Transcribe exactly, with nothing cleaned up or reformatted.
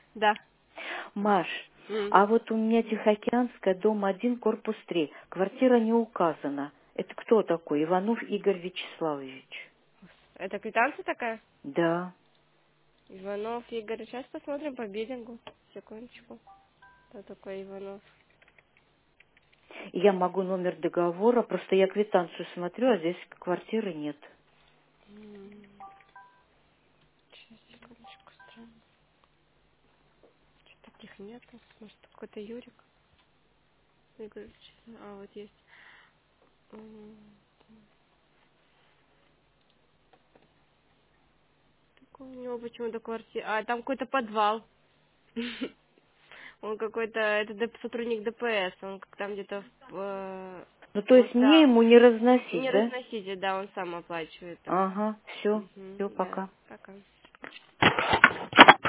Да. Маш, М. а вот у меня Тихоокеанская, дом один, корпус три. Квартира не указана. Это кто такой? Иванов Игорь Вячеславович. Это квитанция такая? Да. Иванов Игорь. Сейчас посмотрим по биллингу. Секундочку. Кто такой Иванов? И я могу номер договора, просто я квитанцию смотрю, а здесь квартиры нет. М. Сейчас, секундочку, странно. Что таких нет? Может, какой-то Юрик? Игорь Вячеслав- А, вот есть. М. Такой у него почему-то квартира. А, там какой-то подвал. Он какой-то, это д- сотрудник ДПС, он как там где-то, в, э, Ну, то вот есть мне да. ему не разносить, Не да? разносите, да, он сам оплачивает там. Ага, все, Угу, все, да, пока. пока.